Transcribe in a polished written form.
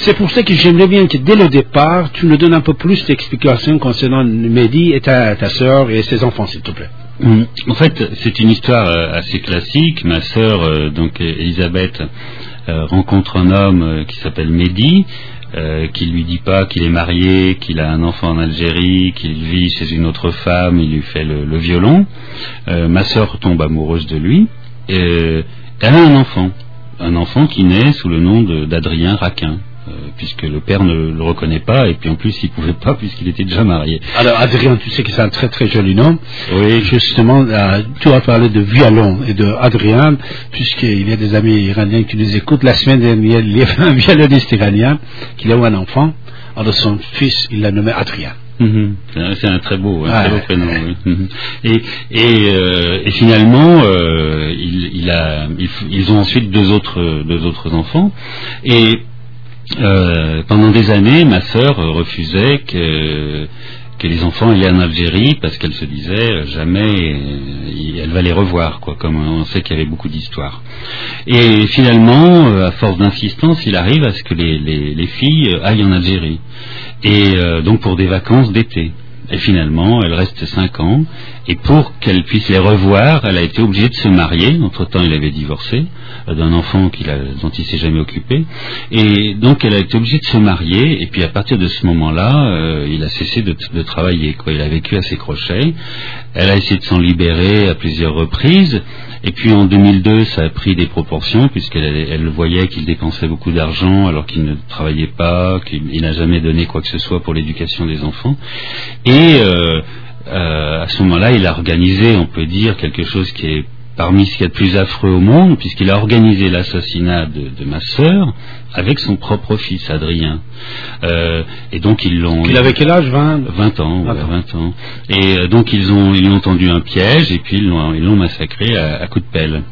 C'est pour ça que j'aimerais bien que dès le départ, tu nous donnes un peu plus d'explications concernant Mehdi et ta sœur et ses enfants, s'il te plaît. En fait, c'est une histoire assez classique. Ma sœur, donc Elisabeth, rencontre un homme qui s'appelle Mehdi, qui lui dit pas qu'il est marié, qu'il a un enfant en Algérie, qu'il vit chez une autre femme, il lui fait le violon. Ma sœur tombe amoureuse de lui. Elle a un enfant qui naît sous le nom d'Adrien Raquin. Puisque le père ne le reconnaît pas, et puis en plus il pouvait pas puisqu'il était déjà marié. Alors Adrien, tu sais que c'est un très très joli nom. Oui. Justement, tu as parlé de violon et de Adrien, puisqu'il y a des amis iraniens qui nous écoutent. La semaine dernière, il y avait un violoniste iranien qui a eu un enfant. Alors son fils, il l'a nommé Adrien. C'est un très beau prénom. Oui. Et finalement, ils ont ensuite deux autres enfants. Et pendant des années, ma sœur refusait que les enfants allaient en Algérie parce qu'elle se disait jamais elle va les revoir, quoi, comme on sait qu'il y avait beaucoup d'histoires. Et finalement, à force d'insistance, il arrive à ce que les filles aillent en Algérie, et donc pour des vacances d'été. Et finalement, elle reste 5 ans, et pour qu'elle puisse les revoir, elle a été obligée de se marier. Entre-temps, il avait divorcé d'un enfant dont il s'est jamais occupé, et donc elle a été obligée de se marier. Et puis à partir de ce moment-là, il a cessé de travailler, quoi. Il a vécu à ses crochets. Elle a essayé de s'en libérer à plusieurs reprises. Et puis en 2002, ça a pris des proportions, puisqu'elle voyait qu'il dépensait beaucoup d'argent alors qu'il ne travaillait pas, qu'il n'a jamais donné quoi que ce soit pour l'éducation des enfants. Et à ce moment-là, il a organisé, on peut dire, quelque chose qui est parmi ce qu'il y a de plus affreux au monde, puisqu'il a organisé l'assassinat de ma sœur avec son propre fils, Adrien. Et donc ils l'ont... Il avait quel âge? 20 ans. Et donc ils ont tendu un piège, et puis ils l'ont massacré à coups de pelle.